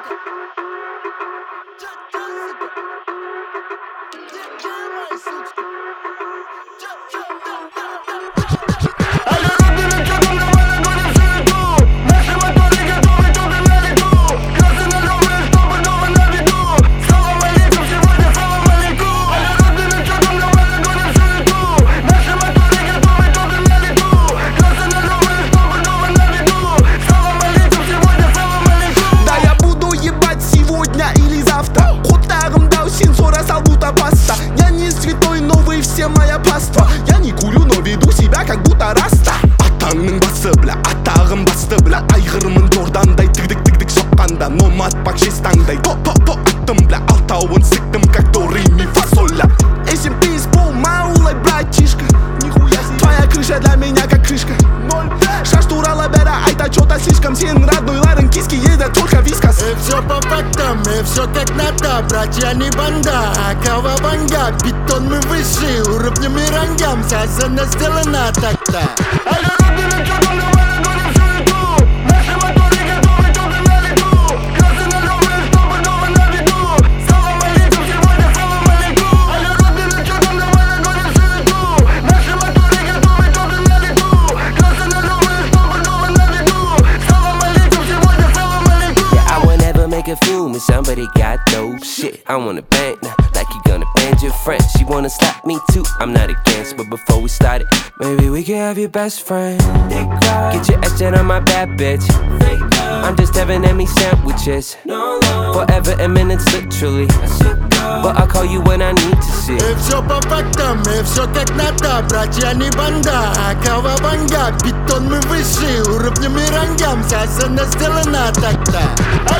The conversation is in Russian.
Я не святой, но вы все моя паства. Я не курю, но веду себя как будто раста. Атаңның басы бля, атағым басты бля. Айғырмын Жордандай тыгдык соққанда. Номад пак жез таңдай. То аттым бля, алтауын сыктым как до ре ми фа соль ля. Этим ты исполнил, улай братишка. Твоя крыша для меня как крышка. Шаш турала бера, айта чё-то слишком. Сен роднойларың киски едят только вискас. И все по фактам, и все как надо. Братья не банда, а кавабанга. Бетон мы выше, уровнями рангам. Сказано, сделано так-то. Make a fume and somebody got dope shit. I wanna bang now, like you gonna bang your friend. She wanna slap me too, I'm not against. But before we start it, maybe we can have your best friend. Get your ass down on my bad bitch. I'm just having me sandwiches. Forever and minutes literally. But I'll call you when I need to see. И все по фактам, и все как надо. Братья не банда, а кавабанга. Бетон мы выше, уровнями рангам. Сказано, сделано так-то.